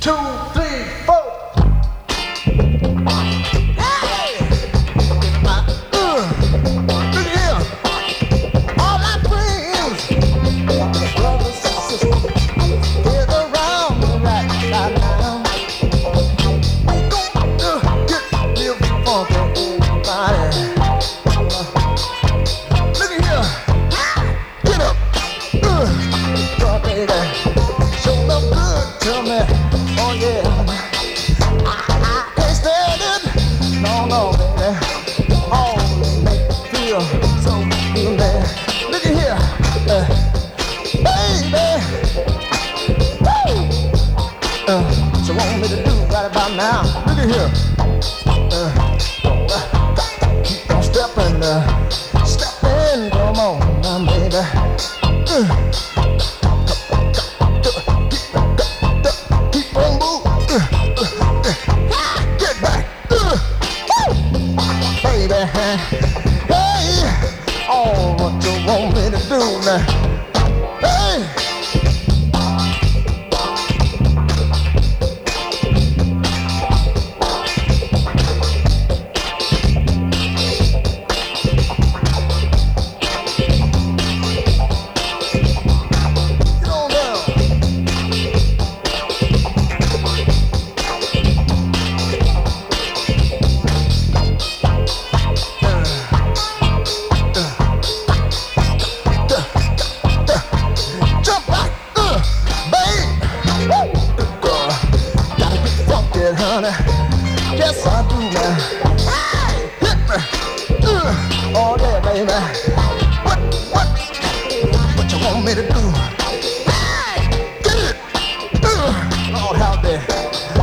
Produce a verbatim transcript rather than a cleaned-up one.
two, three, four. Hey! Uh, look here. All my friends, brothers and sisters, gather around me right now. We gon' uh, get real funky, everybody. Uh, look at here. Get up. Uh, oh, baby. Show love good to me. Oh, yeah. I, I can't stand it. No, no, baby. Oh, make me feel so good, man. Look at here. Uh, baby. Woo! Uh, what you want me to do right about now? Look at here. Uh, uh, got to keep on stepping. Uh, stepping. Come on now, baby. Uh, keep on moving. Uh, uh, uh, get back. Uh, woo! Baby. Hey. Oh, what you want me to do now? Hey. Get on down. Jump back, uh, babe. Woo! Uh, gotta get funky, honey. Yes, I do now. Hey, hit me. Uh, oh yeah, baby. What, what, what you want me to do? Hey, get it. Uh, Lord, how there.